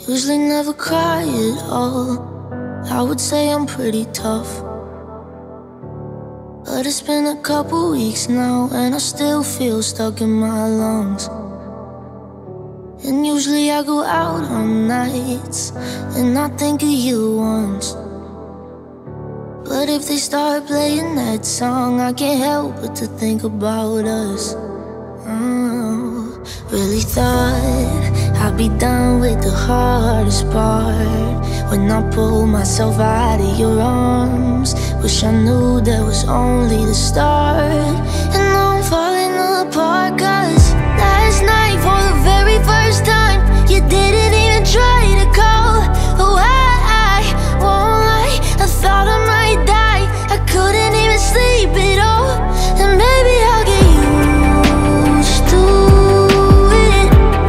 Usually never cry at all. I would say I'm pretty tough, but it's been a couple weeks now and I still feel stuck in my lungs. And usually I go out on nights and I think of you once, but if they start playing that song, I can't help but to think about us. Really thought I'd be done with the hardest part when I pulled myself out of your arms. Wish I knew that was only the start. And now I'm falling apart, cause last night for the very first time you didn't even try to call. Oh, I won't lie, I thought I might die. I couldn't even sleep at all. And maybe I'll get used to it,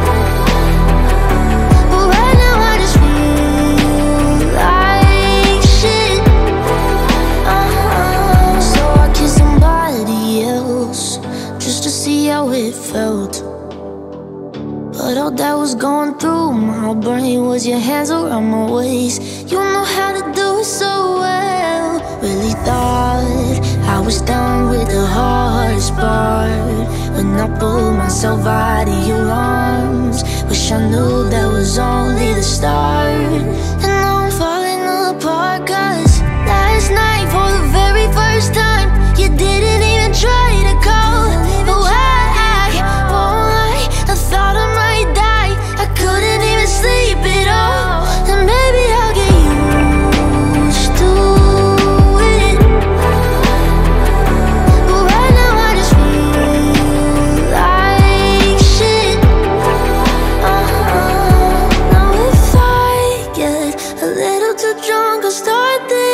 but right now I just feel like shit. So I kissed somebody else just to see how it felt, but all that was going through my brain was your hands around my waist. You know how to do it so well. Really thought I was done with the hardest part when I pulled myself out of your arms. Wish I knew that was only the start. And now I'm falling apart, cause last night for the very first time you didn't even try to call. Oh, I won't lie, I thought I might die. I couldn't even sleep at all. And maybe I'll get used to it, but right now I just feel like shit. Now if I get a little too drunk, I'll start this